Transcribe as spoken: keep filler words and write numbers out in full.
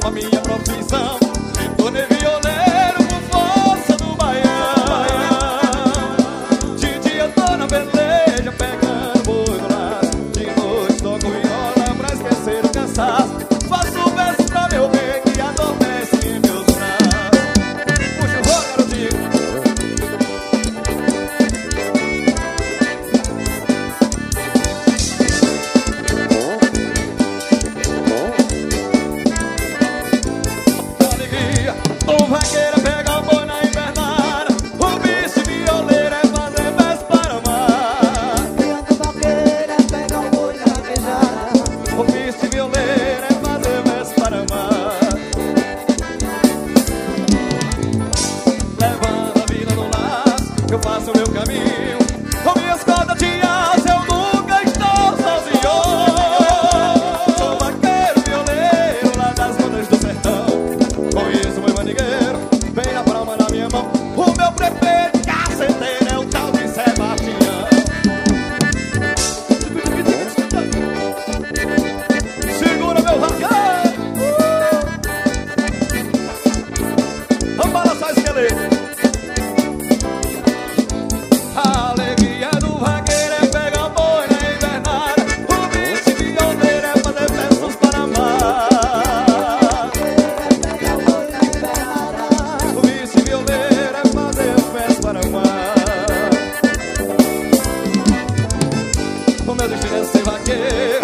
a minha profissão. Me tornei violeiro por força do baião. De dia eu tô na peleja, pegando boi no laço. De noite toco viola pra esquecer o cansaço. Faço verso pra meu bem que adormece em meus braços. Puxa o rolo, garotinho. O vaqueiro pega o boi na invernada, o bicho violeiro é fazer verso para amar. O vaqueiro pega o boi na invernada, O bicho violeiro é fazer verso para amar. Levando a vida no laço, eu faço o meu caminho. Com minhas cordas de aço, eu nunca estou sozinho. Sou vaqueiro violeiro lá das rodas do sertão. Conheço meu mandigueiro, vem na palma na minha mão. O meu prefeito caceteiro é o tal de Sebastião. Segura meu vaqueiro, uh! Vamos balançar esse esqueleto. A alegria do vaqueiro é pegar o boi na invernada. O bicho violeiro é fazer versos para amar. O bicho violeiro é fazer versos para amar. O meu destino é ser vaqueiro.